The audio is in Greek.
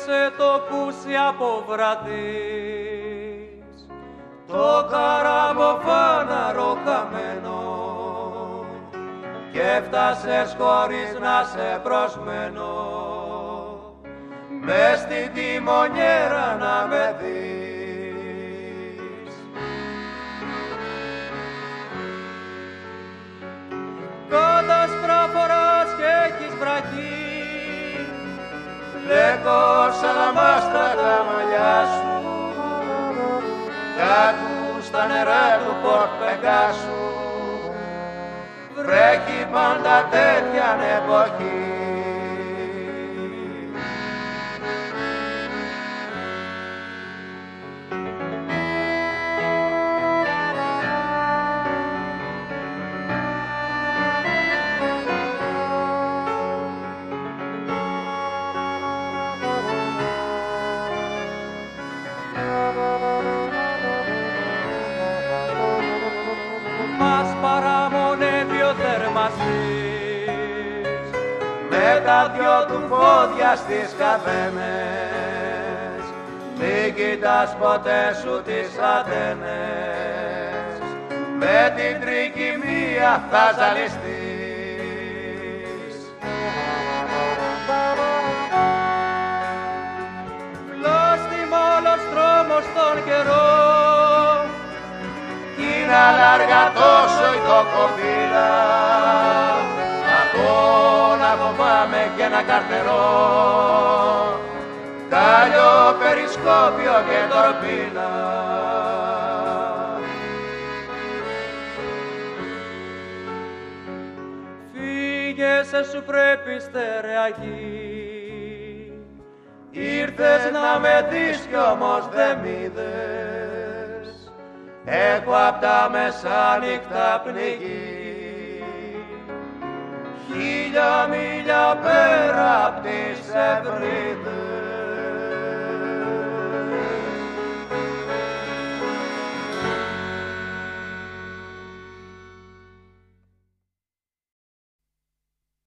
έπεσε το πούσι από βραδείς, το καραβοφάναρο χαμένο, κι έφτασες χωρίς να σε προσμένω, μες στην τιμονιέρα να με δεις. Κάτασπρα φοράς και έχεις βραχή, λέγω σαν αμάστρα τα μαλλιά σου, κάτω στα νερά του Πορτ Πεγκάσου, βρέχει πάντα τέτοιαν εποχή. Με τα δυο του πόδια στις καβένες, μην κοιτάς ποτέ σου τις Αθένες, με την τρικυμία θα ζαλιστείς. Βλάστημόλος δρόμος στον καιρό, κι είναι αλάργα τόσο η κοκκοπίλα, να φοβάμαι και ένα καρτερό, κάλιο περισκόπιο και τορπίλα. Φύγεσαι σου πρέπει στερεά γη, ήρθες να με δεις κι όμως δεν μ' είδες, έχω απ' τα μεσάνυχτα πνιγεί, 1000 μίλια πέρα απ' τις Ευρύδες.